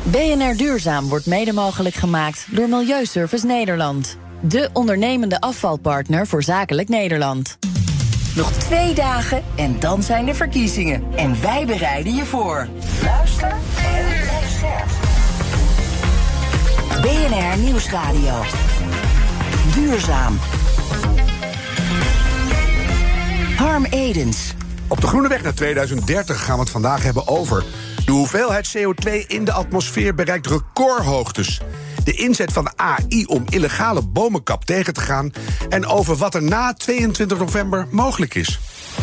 BNR Duurzaam wordt mede mogelijk gemaakt door Milieuservice Nederland. De ondernemende afvalpartner voor zakelijk Nederland. Nog 2 dagen en dan zijn de verkiezingen. En wij bereiden je voor. Luister en blijf scherp. BNR Nieuwsradio. Duurzaam. Harm Edens. Op de groene weg naar 2030 gaan we het vandaag hebben over... de hoeveelheid CO2 in de atmosfeer bereikt recordhoogtes. De inzet van AI om illegale bomenkap tegen te gaan... en over wat er na 22 november mogelijk is.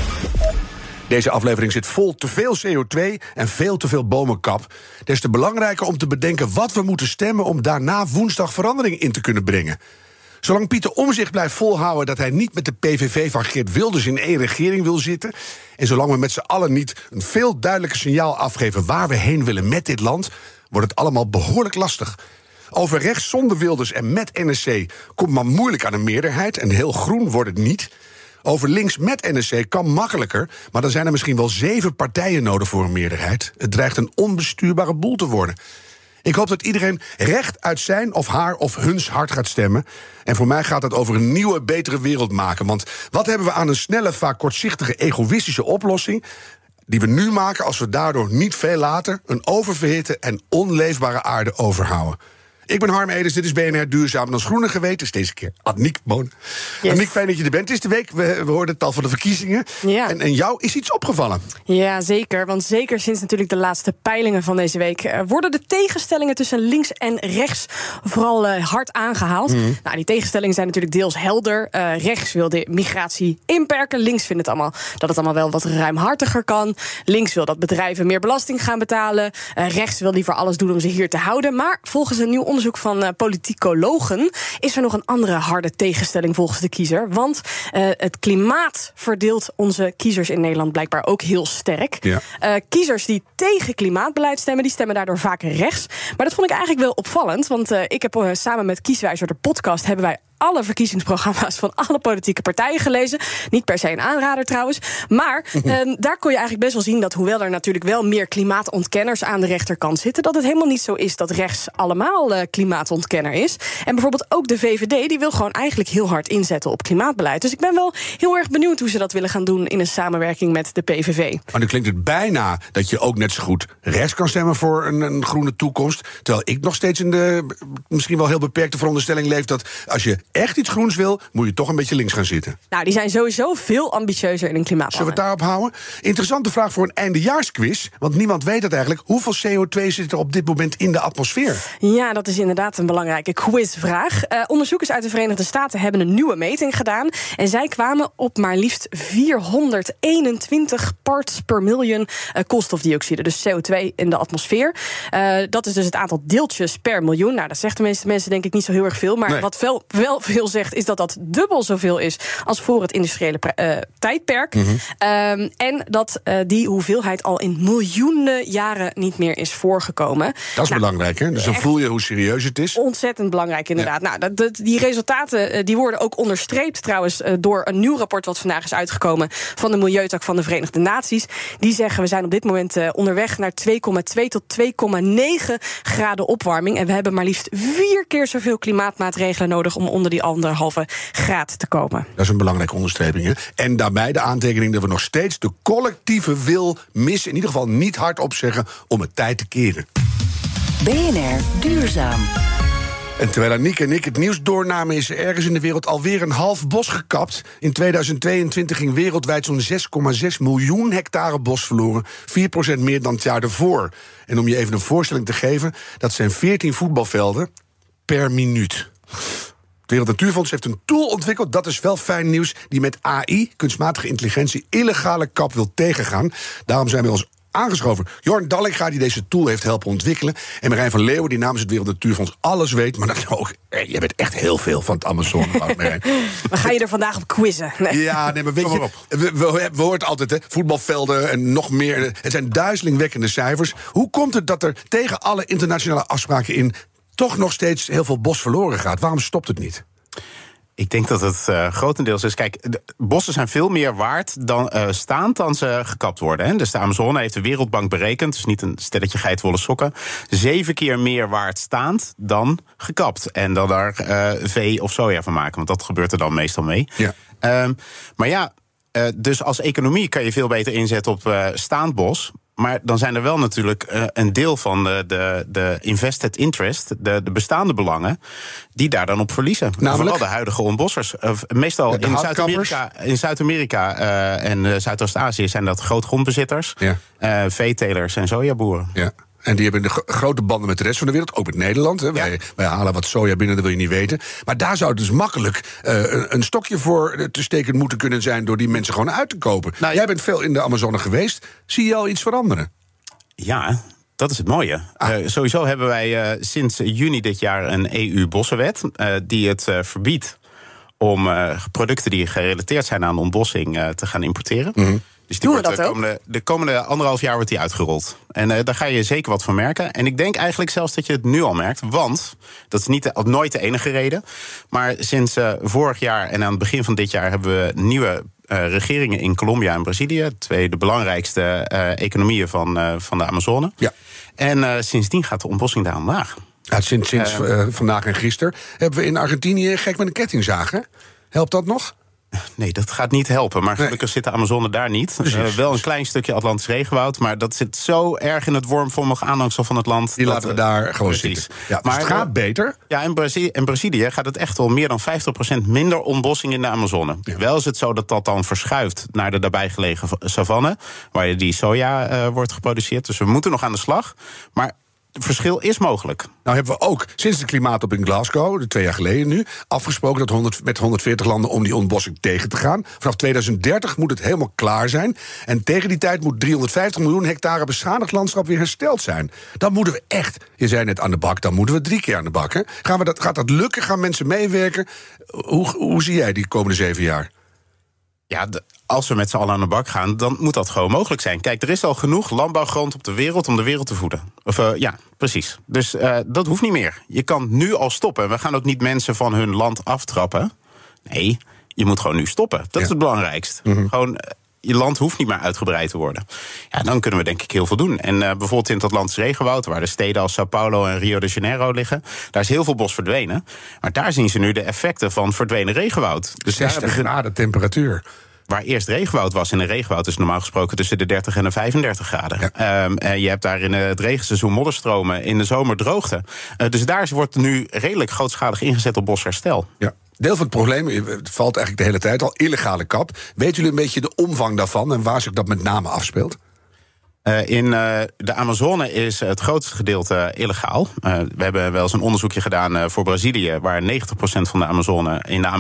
Deze aflevering zit vol te veel CO2 en veel te veel bomenkap. Des te belangrijker om te bedenken wat we moeten stemmen... om daarna woensdag verandering in te kunnen brengen. Zolang Pieter Omtzigt blijft volhouden dat hij niet met de PVV van Geert Wilders in één regering wil zitten... en zolang we met z'n allen niet een veel duidelijker signaal afgeven... waar we heen willen met dit land, wordt het allemaal behoorlijk lastig. Over rechts zonder Wilders en met NSC komt maar moeilijk aan een meerderheid... en heel groen wordt het niet. Over links met NSC kan makkelijker... maar dan zijn er misschien wel 7 partijen nodig voor een meerderheid. Het dreigt een onbestuurbare boel te worden. Ik hoop dat iedereen recht uit zijn of haar of huns hart gaat stemmen. En voor mij gaat het over een nieuwe, betere wereld maken. Want wat hebben we aan een snelle, vaak kortzichtige, egoïstische oplossing... die we nu maken als we daardoor niet veel later... een oververhitte en onleefbare aarde overhouden. Ik ben Harm Edens, dit is BNR Duurzaam. En als groene geweten is deze keer Aniek Boon. Yes. Aniek, fijn dat je er bent. Het is de week, we hoorden het al van de verkiezingen. Ja. En jou is iets opgevallen. Ja, zeker. Want zeker sinds natuurlijk de laatste peilingen van deze week... worden de tegenstellingen tussen links en rechts vooral hard aangehaald. Nou, die tegenstellingen zijn natuurlijk deels helder. Rechts wil de migratie inperken. Links vindt dat het allemaal wel wat ruimhartiger kan. Links wil dat bedrijven meer belasting gaan betalen. Rechts wil liever alles doen om ze hier te houden. Maar volgens een nieuw onderzoek van politicologen is er nog een andere harde tegenstelling volgens de kiezer. Want het klimaat verdeelt onze kiezers in Nederland blijkbaar ook heel sterk. Ja. Kiezers die tegen klimaatbeleid stemmen, die stemmen daardoor vaak rechts. Maar dat vond ik eigenlijk wel opvallend. Want ik heb samen met Kieswijzer, de podcast, hebben wij alle verkiezingsprogramma's van alle politieke partijen gelezen. Niet per se een aanrader trouwens. Maar daar kon je eigenlijk best wel zien dat hoewel er natuurlijk wel meer klimaatontkenners aan de rechterkant zitten, dat het helemaal niet zo is dat rechts allemaal klimaatontkenner is. En bijvoorbeeld ook de VVD, die wil gewoon eigenlijk heel hard inzetten op klimaatbeleid. Dus ik ben wel heel erg benieuwd hoe ze dat willen gaan doen in een samenwerking met de PVV. Maar nu klinkt het bijna dat je ook net zo goed rechts kan stemmen voor een groene toekomst. Terwijl ik nog steeds in de misschien wel heel beperkte veronderstelling leef dat als je echt iets groens wil, moet je toch een beetje links gaan zitten. Nou, die zijn sowieso veel ambitieuzer in een klimaatplan. Zullen we het daarop houden? Interessante vraag voor een eindejaarsquiz. Want niemand weet het eigenlijk. Hoeveel CO2 zit er op dit moment in de atmosfeer? Ja, dat is inderdaad een belangrijke quizvraag. Onderzoekers uit de Verenigde Staten hebben een nieuwe meting gedaan. En zij kwamen op maar liefst 421 parts per miljoen koolstofdioxide. Dus CO2 in de atmosfeer. Dat is dus het aantal deeltjes per miljoen. Nou, dat zegt de meeste mensen denk ik niet zo heel erg veel. Maar nee. Wat wel veel zegt, is dat dat dubbel zoveel is als voor het industriële tijdperk. En dat die hoeveelheid al in miljoenen jaren niet meer is voorgekomen. Dat is belangrijk, hè? Dus dan voel je hoe serieus het is. Ontzettend belangrijk, inderdaad. Ja. Nou, die resultaten die worden ook onderstreept trouwens door een nieuw rapport wat vandaag is uitgekomen van de Milieutak van de Verenigde Naties. Die zeggen we zijn op dit moment onderweg naar 2,2 tot 2,9 graden opwarming. En we hebben maar liefst 4 keer zoveel klimaatmaatregelen nodig om onder die 1,5 graad te komen. Dat is een belangrijke onderstreping. Hè? En daarbij de aantekening dat we nog steeds de collectieve wil missen. In ieder geval niet hardop zeggen om het tijd te keren. BNR Duurzaam. En terwijl Aniek en ik het nieuws doornamen, is er ergens in de wereld alweer een half bos gekapt. In 2022 ging wereldwijd zo'n 6,6 miljoen hectare bos verloren. 4% meer dan het jaar ervoor. En om je even een voorstelling te geven, dat zijn 14 voetbalvelden per minuut. Het Wereld Natuurfonds heeft een tool ontwikkeld, dat is wel fijn nieuws, die met AI, kunstmatige intelligentie, illegale kap wil tegengaan. Daarom zijn we ons aangeschoven Jorn Dallinga, die deze tool heeft helpen ontwikkelen, en Marijn van Leeuwen, die namens het Wereld Natuurfonds alles weet, maar dat ook. Je weet echt heel veel van het Amazonewoud, Marijn. We gaan je er vandaag op quizzen. Nee. Ja, nee, maar weet je, we horen altijd, hè, voetbalvelden en nog meer. Het zijn duizelingwekkende cijfers. Hoe komt het dat er tegen alle internationale afspraken in toch nog steeds heel veel bos verloren gaat? Waarom stopt het niet? Ik denk dat het grotendeels is. Kijk, de bossen zijn veel meer waard dan staand dan ze gekapt worden. Hè. Dus de Amazone heeft de Wereldbank berekend, dus niet een stelletje geitenwolle sokken, 7 keer meer waard staand dan gekapt. En dan daar vee of soja van maken, want dat gebeurt er dan meestal mee. Ja. Maar ja, dus als economie kan je veel beter inzetten op staand bos. Maar dan zijn er wel natuurlijk een deel van de invested interest, de bestaande belangen, die daar dan op verliezen. Namelijk? Vooral de huidige ontbossers. Meestal in Zuid-Amerika en Zuidoost-Azië zijn dat grootgrondbezitters, veetelers en sojaboeren. Ja. En die hebben de grote banden met de rest van de wereld, ook met Nederland. Hè. Wij halen wat soja binnen, dat wil je niet weten. Maar daar zou dus makkelijk een stokje voor te steken moeten kunnen zijn door die mensen gewoon uit te kopen. Nou, jij bent veel in de Amazone geweest. Zie je al iets veranderen? Ja, dat is het mooie. Sowieso hebben wij sinds juni dit jaar een EU-bossenwet die het verbiedt om producten die gerelateerd zijn aan ontbossing te gaan importeren. Mm-hmm. Dus die wordt de komende 1,5 jaar wordt die uitgerold. En daar ga je zeker wat van merken. En ik denk eigenlijk zelfs dat je het nu al merkt. Want, dat is nooit de enige reden. Maar sinds vorig jaar en aan het begin van dit jaar hebben we nieuwe regeringen in Colombia en Brazilië. De belangrijkste economieën van de Amazone. Ja. En sindsdien gaat de ontbossing daar omlaag. Ja, sinds vandaag en gisteren hebben we in Argentinië gek met een kettingzaag. Hè? Helpt dat nog? Nee, dat gaat niet helpen. Maar gelukkig zit de Amazone daar niet. Wel een klein stukje Atlantisch regenwoud. Maar dat zit zo erg in het wormvormig aanhangsel van het land. Die laten we daar gewoon zitten. Ja, dus maar het gaat beter. Ja, in Brazilië gaat het echt wel meer dan 50% minder ontbossing in de Amazone. Ja. Wel is het zo dat dat dan verschuift naar de daarbij gelegen savanne, waar die soja wordt geproduceerd. Dus we moeten nog aan de slag. Maar het verschil is mogelijk. Nou hebben we ook sinds de klimaatop in Glasgow, 2 jaar geleden nu, afgesproken dat met 140 landen om die ontbossing tegen te gaan. Vanaf 2030 moet het helemaal klaar zijn. En tegen die tijd moet 350 miljoen hectare beschadigd landschap weer hersteld zijn. Dan moeten we echt, je zei net aan de bak, dan moeten we 3 keer aan de bak. Hè? Gaat dat lukken? Gaan mensen meewerken? Hoe zie jij die komende 7 jaar? Ja, als we met z'n allen aan de bak gaan, dan moet dat gewoon mogelijk zijn. Kijk, er is al genoeg landbouwgrond op de wereld om de wereld te voeden. Ja, precies. Dus dat hoeft niet meer. Je kan nu al stoppen. We gaan ook niet mensen van hun land aftrappen. Nee, je moet gewoon nu stoppen. Dat is het belangrijkst. Mm-hmm. Gewoon, je land hoeft niet meer uitgebreid te worden. Ja, dan kunnen we denk ik heel veel doen. En bijvoorbeeld in het Atlantisch regenwoud, waar de steden als Sao Paulo en Rio de Janeiro liggen, daar is heel veel bos verdwenen. Maar daar zien ze nu de effecten van verdwenen regenwoud. Dus 60 graden temperatuur. Waar eerst regenwoud was. In een regenwoud is normaal gesproken tussen de 30 en de 35 graden. Ja. Je hebt daar in het regenseizoen modderstromen, in de zomer droogte. Dus daar wordt nu redelijk grootschalig ingezet op bosherstel. Ja. Deel van het probleem, het valt eigenlijk de hele tijd al, illegale kap. Weet jullie een beetje de omvang daarvan en waar zich dat met name afspeelt? In de Amazone is het grootste gedeelte illegaal. We hebben wel eens een onderzoekje gedaan voor Brazilië, waar 90% van de Amazone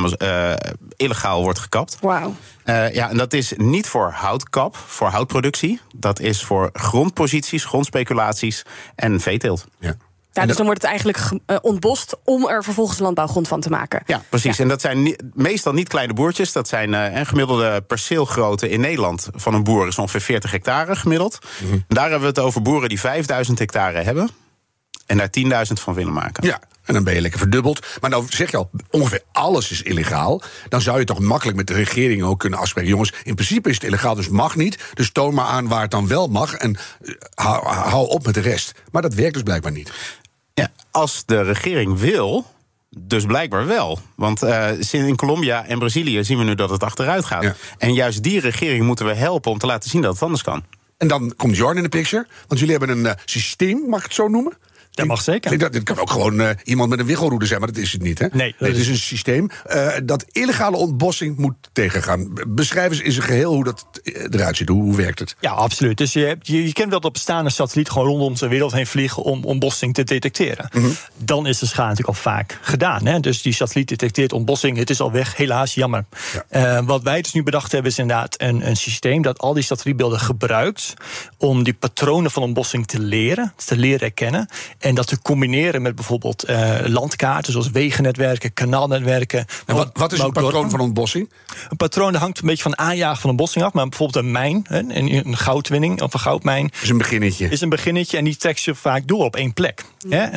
illegaal wordt gekapt. Wauw. En dat is niet voor houtkap, voor houtproductie. Dat is voor grondposities, grondspeculaties en veeteelt. Ja. Ja, dus dan wordt het eigenlijk ontbost om er vervolgens landbouwgrond van te maken. Ja, precies. Ja. En dat zijn meestal niet kleine boertjes. Dat zijn een gemiddelde perceelgrootte in Nederland van een boer is ongeveer 40 hectare gemiddeld. Mm-hmm. Daar hebben we het over boeren die 5000 hectare hebben en daar 10.000 van willen maken. Ja. En dan ben je lekker verdubbeld. Maar nou zeg je al, ongeveer alles is illegaal. Dan zou je toch makkelijk met de regering ook kunnen afspreken. Jongens, in principe is het illegaal, dus mag niet. Dus toon maar aan waar het dan wel mag. En hou op met de rest. Maar dat werkt dus blijkbaar niet. Ja, als de regering wil, dus blijkbaar wel. Want in Colombia en Brazilië zien we nu dat het achteruit gaat. Ja. En juist die regering moeten we helpen om te laten zien dat het anders kan. En dan komt Jorn in de picture. Want jullie hebben een systeem, mag ik het zo noemen? Dat mag zeker. Dit kan ook gewoon iemand met een wiggelroede zijn, maar dat is het niet, hè? Nee, het is een systeem dat illegale ontbossing moet tegengaan. Beschrijf eens in zijn geheel hoe dat eruit ziet. Hoe werkt het? Ja, absoluut. Dus je kent wel dat bestaande satelliet gewoon rondom de wereld heen vliegen om ontbossing te detecteren. Mm-hmm. Dan is de schade natuurlijk al vaak gedaan. Hè? Dus die satelliet detecteert ontbossing, het is al weg, helaas, jammer. Ja. Wat wij dus nu bedacht hebben is inderdaad een systeem dat al die satellietbeelden gebruikt om die patronen van ontbossing te leren herkennen En dat te combineren met bijvoorbeeld landkaarten, zoals wegennetwerken, kanaalnetwerken. En wat is een patroon van ontbossing? Een patroon dat hangt een beetje van de aanjagen van een bossing af. Maar bijvoorbeeld een mijn, een goudwinning of een goudmijn. Is een beginnetje. Is een beginnetje en die trekt je vaak door op één plek.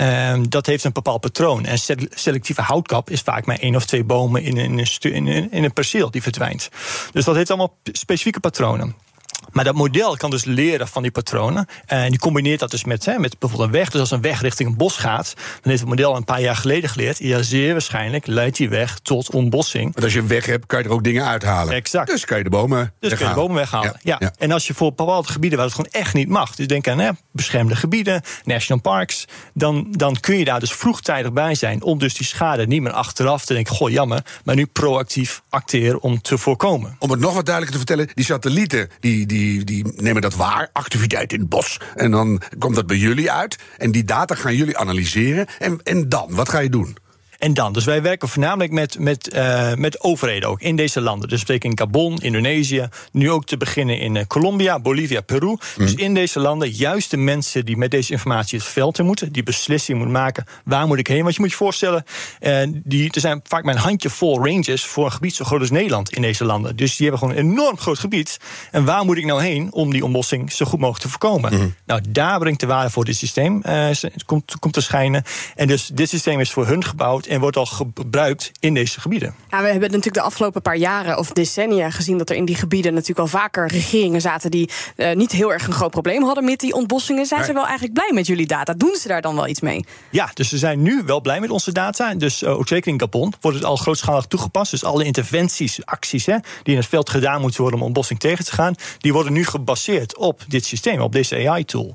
Dat heeft een bepaald patroon. En selectieve houtkap is vaak maar 1 of 2 bomen in een perceel die verdwijnt. Dus dat heeft allemaal specifieke patronen. Maar dat model kan dus leren van die patronen. En die combineert dat dus met bijvoorbeeld een weg. Dus als een weg richting een bos gaat, dan heeft het model een paar jaar geleden geleerd. Ja, zeer waarschijnlijk leidt die weg tot ontbossing. Want als je een weg hebt, kan je er ook dingen uithalen. Exact. Dus kan je de bomen weghalen. Ja. En als je voor bepaalde gebieden waar het gewoon echt niet mag. Dus denk aan beschermde gebieden, national parks. Dan kun je daar dus vroegtijdig bij zijn. Om dus die schade niet meer achteraf te denken. Goh, jammer. Maar nu proactief acteren om te voorkomen. Om het nog wat duidelijker te vertellen. Die satellieten die nemen dat waar. Activiteit in het bos. En dan komt dat bij jullie uit. En die data gaan jullie analyseren. En dan, wat ga je doen? En dan, dus wij werken voornamelijk met overheden ook in deze landen. Dus betekent in Gabon, Indonesië, nu ook te beginnen in Colombia, Bolivia, Peru. Dus in deze landen juist de mensen die met deze informatie het veld in moeten, die beslissing moeten maken, waar moet ik heen? Want je moet je voorstellen, er zijn vaak maar een handjevol ranges voor een gebied zo groot als Nederland in deze landen. Dus die hebben gewoon een enorm groot gebied. En waar moet ik nou heen om die ontbossing zo goed mogelijk te voorkomen? Nou, daar brengt de waarde voor dit systeem komt te schijnen. En dus dit systeem is voor hun gebouwd en wordt al gebruikt in deze gebieden. Ja, we hebben natuurlijk de afgelopen paar jaren of decennia gezien dat er in die gebieden natuurlijk al vaker regeringen zaten die niet heel erg een groot probleem hadden met die ontbossingen. Zijn ze wel eigenlijk blij met jullie data? Doen ze daar dan wel iets mee? Ja, dus ze zijn nu wel blij met onze data. Dus ook zeker in Gabon wordt het al grootschalig toegepast. Dus alle interventies, acties die in het veld gedaan moeten worden om ontbossing tegen te gaan, die worden nu gebaseerd op dit systeem, op deze AI-tool.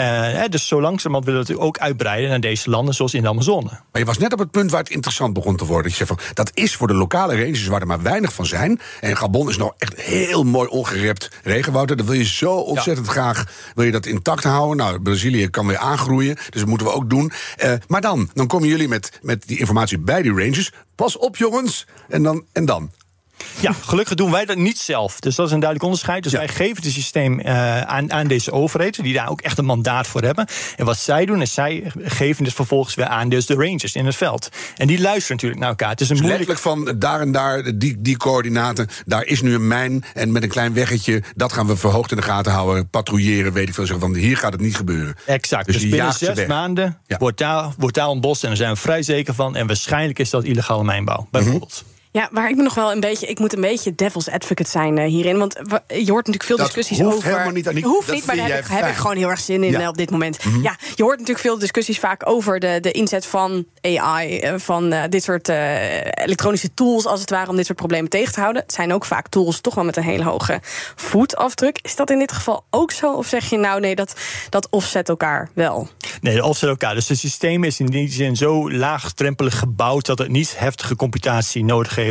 Dus zo langzamerhand willen we het ook uitbreiden naar deze landen, zoals in de Amazone. Maar je was net op het punt waar het interessant begon te worden. Je zegt van, dat is voor de lokale ranges waar er maar weinig van zijn. En Gabon is nog echt heel mooi ongerept regenwoud. Dat wil je zo ontzettend graag, wil je dat intact houden. Nou, Brazilië kan weer aangroeien, dus dat moeten we ook doen. Maar dan komen jullie met die informatie bij die ranges. Pas op, jongens. En dan? Ja, gelukkig doen wij dat niet zelf. Dus dat is een duidelijk onderscheid. Dus wij geven het systeem aan deze overheden, die daar ook echt een mandaat voor hebben. En wat zij doen, is zij geven het vervolgens weer aan dus de rangers in het veld. En die luisteren natuurlijk naar elkaar. Het is een letterlijk van daar en daar, die coördinaten, daar is nu een mijn en met een klein weggetje, dat gaan we verhoogd in de gaten houden, patrouilleren, weet ik veel. Zeggen van, hier gaat het niet gebeuren. Exact. Dus binnen 6 maanden wordt daar ontbost en daar zijn we vrij zeker van. En waarschijnlijk is dat illegale mijnbouw, bijvoorbeeld. Ja, maar ik ben nog wel ik moet een beetje devil's advocate zijn hierin. Want je hoort natuurlijk veel discussies over. Helemaal niet, Aniek. Hoeft niet, maar daar heb ik gewoon heel erg zin in op dit moment. Ja, je hoort natuurlijk veel discussies vaak over de inzet van AI, van dit soort elektronische tools, als het ware, om dit soort problemen tegen te houden. Het zijn ook vaak tools toch wel met een hele hoge voetafdruk. Is dat in dit geval ook zo? Of zeg je nou nee, dat offset elkaar wel? Nee, dat offset elkaar. Dus het systeem is in die zin zo laagdrempelig gebouwd dat het niet heftige computatie nodig heeft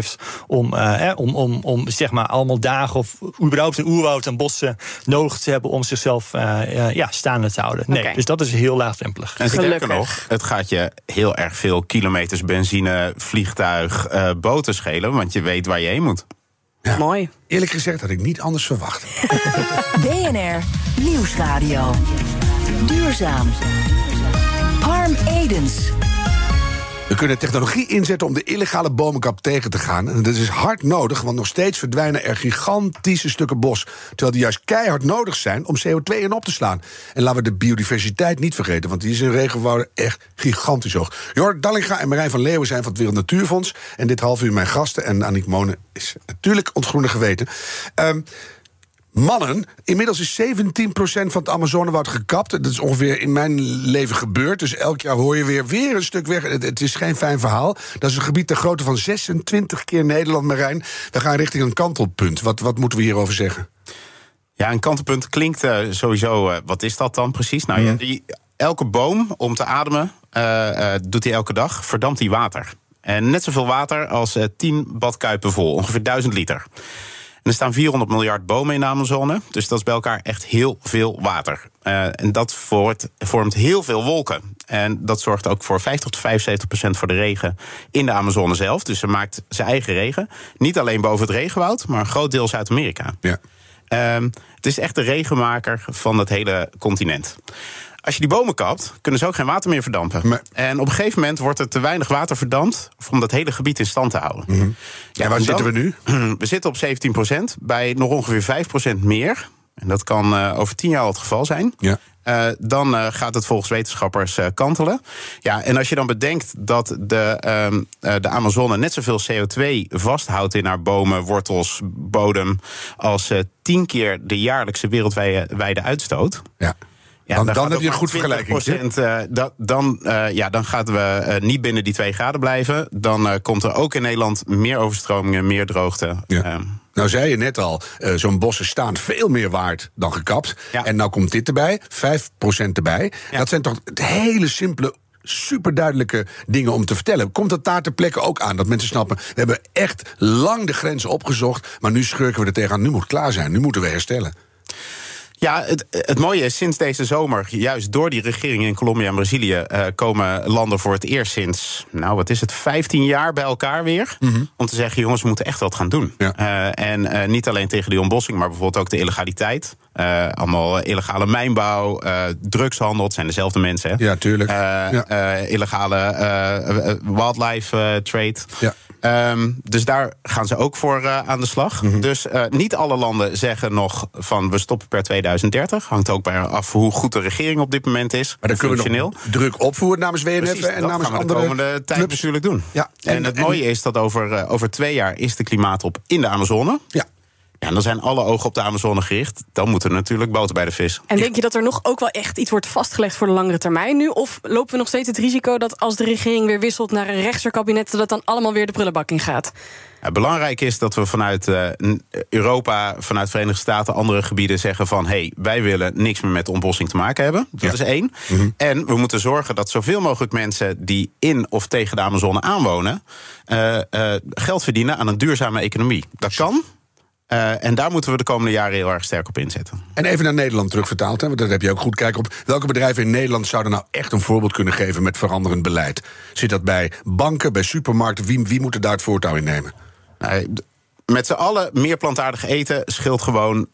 om zeg maar allemaal dagen of überhaupt een oerwoud en bossen nodig te hebben om zichzelf staande te houden. Nee, dus dat is heel laagdrempelig. En sterker nog, het gaat je heel erg veel kilometers benzine, vliegtuig, boten schelen, want je weet waar je heen moet. Ja. Mooi. Eerlijk gezegd had ik niet anders verwacht. BNR Nieuwsradio. Duurzaam. Harm Edens. We kunnen technologie inzetten om de illegale bomenkap tegen te gaan. En dat is hard nodig, want nog steeds verdwijnen er gigantische stukken bos, terwijl die juist keihard nodig zijn om CO2 in op te slaan. En laten we de biodiversiteit niet vergeten, want die is in regenwouden echt gigantisch hoog. Jort Dallinga en Marijn van Leeuwen zijn van het Wereld Natuurfonds. En dit half uur mijn gasten. En Aniek Moonen is natuurlijk ontgroenig geweten. Mannen, inmiddels is 17% van het Amazonewoud gekapt. Dat is ongeveer in mijn leven gebeurd. Dus elk jaar hoor je weer een stuk weg. Het is geen fijn verhaal. Dat is een gebied ter grootte van 26 keer Nederland, Marijn. We gaan richting een kantelpunt. Wat moeten we hierover zeggen? Ja, een kantelpunt klinkt sowieso... wat is dat dan precies? Nou, elke boom om te ademen doet hij elke dag, verdampt hij water. En net zoveel water als 10 badkuipen vol. Ongeveer 1000 liter. En er staan 400 miljard bomen in de Amazone. Dus dat is bij elkaar echt heel veel water. En dat vormt heel veel wolken. En dat zorgt ook voor 50-75% voor de regen in de Amazone zelf. Dus ze maakt zijn eigen regen. Niet alleen boven het regenwoud, maar een groot deel Zuid-Amerika. Ja. Het is echt de regenmaker van het hele continent. als je die bomen kapt, kunnen ze ook geen water meer verdampen. Nee. En op een gegeven moment wordt er te weinig water verdampt om dat hele gebied in stand te houden. Ja, en waar zitten we nu? We zitten op 17%, bij nog ongeveer 5% meer. En dat kan over 10 jaar al het geval zijn. Ja. Dan gaat het volgens wetenschappers kantelen. Ja, en als je dan bedenkt dat de Amazone net zoveel CO2 vasthoudt in haar bomen, wortels, bodem, als 10 keer de jaarlijkse wereldwijde uitstoot. Ja. Ja, dan heb je een goed vergelijking. Dan gaan we niet binnen die 2 graden blijven. Dan komt er ook in Nederland meer overstromingen, meer droogte. Ja. Nou zei je net al, zo'n bossen staan veel meer waard dan gekapt. Ja. En nou komt dit erbij, 5% erbij. Ja. Dat zijn toch hele simpele, superduidelijke dingen om te vertellen. Komt dat daar ter plekke ook aan? Dat mensen snappen, we hebben echt lang de grenzen opgezocht, maar nu schurken we er tegenaan. Nu moet het klaar zijn, nu moeten we herstellen. Ja, het mooie is, sinds deze zomer, juist door die regeringen in Colombia en Brazilië, komen landen voor het eerst sinds, 15 jaar bij elkaar weer. Om te zeggen, jongens, we moeten echt wat gaan doen. Ja. En niet alleen tegen die ontbossing, maar bijvoorbeeld ook de illegaliteit. Allemaal illegale mijnbouw, drugshandel, het zijn dezelfde mensen. Hè? Ja, tuurlijk. Illegale wildlife trade. Ja. Dus daar gaan ze ook voor aan de slag. Dus niet alle landen zeggen nog van we stoppen per 2030. Hangt ook bij af hoe goed de regering op dit moment is. Maar dan kunnen we nog druk opvoeren namens WNF. Precies, en namens gaan we de komende tijd natuurlijk doen. Ja. En het mooie is dat over 2 jaar is de klimaatop in de Amazone. Ja. Ja, en dan zijn alle ogen op de Amazone gericht. Dan moet er natuurlijk boter bij de vis. En denk je dat er nog ook wel echt iets wordt vastgelegd voor de langere termijn nu? Of lopen we nog steeds het risico dat als de regering weer wisselt naar een rechtser kabinet, dat dan allemaal weer de prullenbak in gaat? Ja, belangrijk is dat we vanuit Europa, vanuit de Verenigde Staten, andere gebieden zeggen van wij willen niks meer met de ontbossing te maken hebben. Dat is 1. En we moeten zorgen dat zoveel mogelijk mensen die in of tegen de Amazone aanwonen, geld verdienen aan een duurzame economie. Dat kan. En daar moeten we de komende jaren heel erg sterk op inzetten. En even naar Nederland terugvertaald, want daar heb je ook goed kijk op. Welke bedrijven in Nederland zouden nou echt een voorbeeld kunnen geven met veranderend beleid? Zit dat bij banken, bij supermarkten? Wie moet er daar het voortouw in nemen? Met z'n allen meer plantaardig eten scheelt gewoon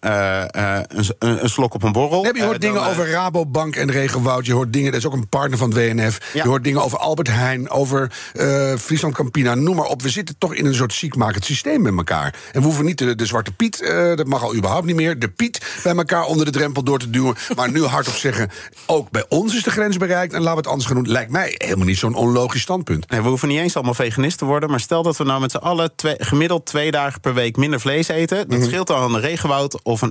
een slok op een borrel. Je hoort dingen over Rabobank en Regenwoud. Je hoort dingen, dat is ook een partner van het WNF. Ja. Je hoort dingen over Albert Heijn, over Friesland Campina, noem maar op. We zitten toch in een soort ziekmakend systeem met elkaar. En we hoeven niet de Zwarte Piet, dat mag al überhaupt niet meer, de Piet bij elkaar onder de drempel door te duwen. Maar nu hardop zeggen, ook bij ons is de grens bereikt en laten we het anders gaan doen. Lijkt mij helemaal niet zo'n onlogisch standpunt. Nee, we hoeven niet eens allemaal veganist te worden, maar stel dat we nou met z'n allen gemiddeld 2 dagen per week minder vlees eten. Dat scheelt dan een regenwoud of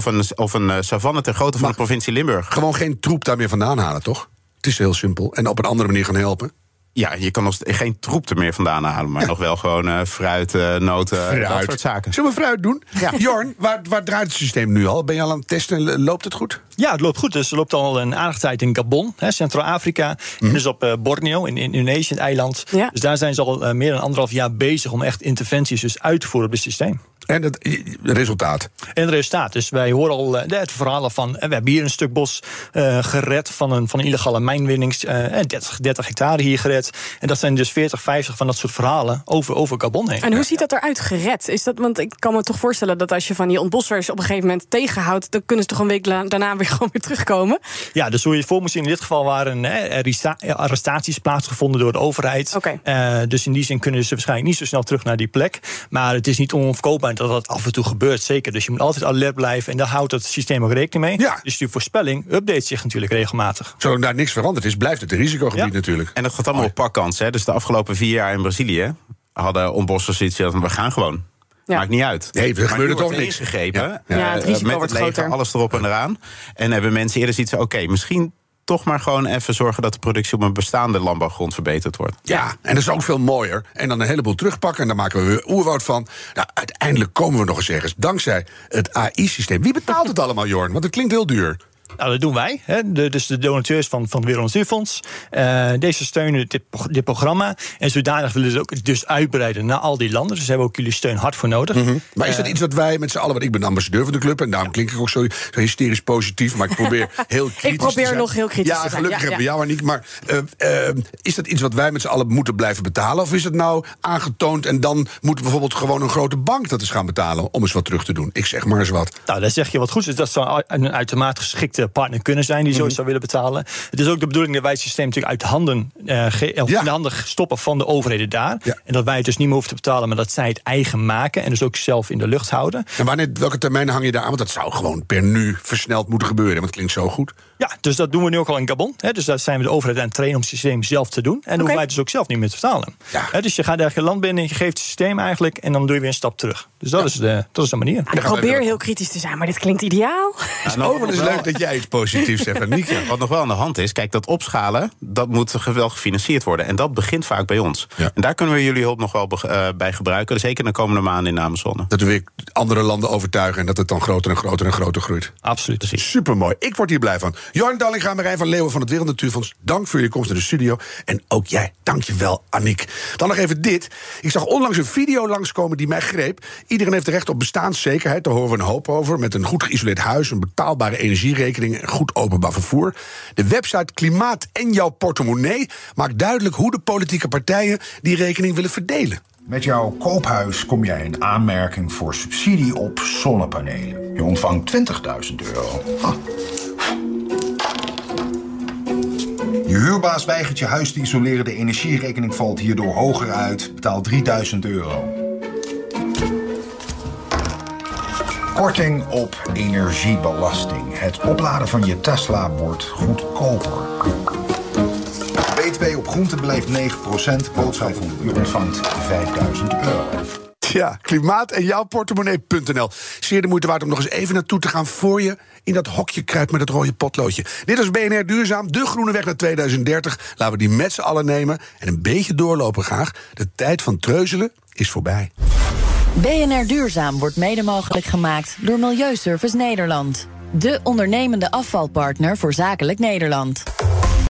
een savanne ter grootte van de provincie Limburg. Gewoon geen troep daar meer vandaan halen, toch? Het is heel simpel. En op een andere manier gaan helpen. Ja, je kan geen troep er meer vandaan halen, maar nog wel gewoon fruit, noten, dat soort zaken. Zullen we fruit doen? Ja. Jorn, waar draait het systeem nu al? Ben je al aan het testen? Loopt het goed? Ja, het loopt goed. Dus er loopt al een aardige tijd in Gabon, Centraal-Afrika. En dus op Borneo, in Indonesië, het eiland. Ja. Dus daar zijn ze al meer dan 1,5 jaar bezig om echt interventies dus uit te voeren op het systeem. En het resultaat? En het resultaat. Dus wij horen al het verhalen van, we hebben hier een stuk bos gered van een illegale mijnwinnings. 30 hectare hier gered. En dat zijn dus 40, 50 van dat soort verhalen over Gabon heen. En hoe ziet dat eruit, gered? Is dat, want ik kan me toch voorstellen dat als je van die ontbossers op een gegeven moment tegenhoudt, dan kunnen ze toch een week daarna weer gewoon weer terugkomen? Ja, dus hoe je het voor moet zien, in dit geval waren arrestaties plaatsgevonden door de overheid. Okay. Dus in die zin kunnen ze waarschijnlijk niet zo snel terug naar die plek. Maar het is niet onomkoopbaar dat dat af en toe gebeurt, zeker. Dus je moet altijd alert blijven en daar houdt het systeem ook rekening mee. Ja. Dus die voorspelling update zich natuurlijk regelmatig. Zolang daar niks veranderd is, blijft het een risicogebied natuurlijk. En dat gaat allemaal op pakkans. Dus de afgelopen 4 jaar in Brazilië hadden ontbossers iets dat we gaan gewoon. Ja. Maakt niet uit. Nee, er gebeurde toch niks. Gegrepen, het risico met wordt het leger, groter. alles erop en eraan. En hebben mensen eerder zoiets van, misschien toch maar gewoon even zorgen dat de productie op een bestaande landbouwgrond verbeterd wordt. Ja, en dat is ook veel mooier. En dan een heleboel terugpakken en daar maken we weer oerwoud van. Nou, uiteindelijk komen we nog eens ergens. Dankzij het AI-systeem. Wie betaalt het allemaal, Jorn? Want het klinkt heel duur. Nou, dat doen wij. Dus de donateurs van het Wereld Natuurfonds. Deze steunen dit programma. En zodanig willen ze ook dus uitbreiden naar al die landen. Dus daar hebben we ook jullie steun hard voor nodig. Maar is dat iets wat wij met z'n allen... Want ik ben ambassadeur van de club en daarom klink ik ook zo hysterisch positief. Maar ik probeer heel kritisch te zijn. Ik probeer nog heel kritisch te zijn. Ja, gelukkig hebben we jou, Aniek. Maar is dat iets wat wij met z'n allen moeten blijven betalen? Of is het nou aangetoond en dan moet bijvoorbeeld gewoon een grote bank dat eens gaan betalen om eens wat terug te doen? Ik zeg maar eens wat. Nou, dan zeg je wat goed is. Dat zou een uitermate geschikte favoriete partner kunnen zijn die zoiets zou willen betalen. Het is ook de bedoeling dat wij het systeem natuurlijk uit handen, in de handen stoppen van de overheden daar. Ja. En dat wij het dus niet meer hoeven te betalen, maar dat zij het eigen maken en dus ook zelf in de lucht houden. En welke termijnen hang je daar aan? Want dat zou gewoon per nu versneld moeten gebeuren, want het klinkt zo goed. Ja, dus dat doen we nu ook al in Gabon. Dus daar zijn we de overheid aan het trainen om het systeem zelf te doen. En dan hoeven wij het dus ook zelf niet meer te betalen. Ja. Dus je gaat eigenlijk een land binnen, je geeft het systeem eigenlijk en dan doe je weer een stap terug. Dus dat is de manier. Ik probeer heel kritisch te zijn, maar dit klinkt ideaal. Het is leuk dat jij iets positiefs zegt, Aniek. Wat nog wel aan de hand is, kijk, dat opschalen, dat moet wel gefinancierd worden. En dat begint vaak bij ons. Ja. En daar kunnen we jullie hulp nog wel bij gebruiken. Zeker de komende maanden in de Amazone. Dat we weer andere landen overtuigen en dat het dan groter en groter en groter groeit. Absoluut. Supermooi. Ik word hier blij van. Johan Dallinga, Marijn van Leeuwen van het Wereld Natuurfonds. Dank voor je komst naar de studio. En ook jij, dank je wel, Aniek. Dan nog even dit. Ik zag onlangs een video langskomen die mij greep. Iedereen heeft recht op bestaanszekerheid. Daar horen we een hoop over. Met een goed geïsoleerd huis, een betaalbare energierekening en goed openbaar vervoer. De website Klimaat en jouw portemonnee maakt duidelijk hoe de politieke partijen die rekening willen verdelen. Met jouw koophuis kom jij in aanmerking voor subsidie op zonnepanelen. Je ontvangt €20.000. Je huurbaas weigert je huis te isoleren. De energierekening valt hierdoor hoger uit. Betaal €3.000. Korting op energiebelasting. Het opladen van je Tesla wordt goedkoper. BTW op groenten blijft 9%. Boodschappen, u ontvangt €5.000. Ja, klimaat en jouw portemonnee.nl. Zeer de moeite waard om nog eens even naartoe te gaan voor je in dat hokje kruipt met het rode potloodje. Dit is BNR Duurzaam, de groene weg naar 2030. Laten we die met z'n allen nemen en een beetje doorlopen graag. De tijd van treuzelen is voorbij. BNR Duurzaam wordt mede mogelijk gemaakt door Milieuservice Nederland. De ondernemende afvalpartner voor Zakelijk Nederland.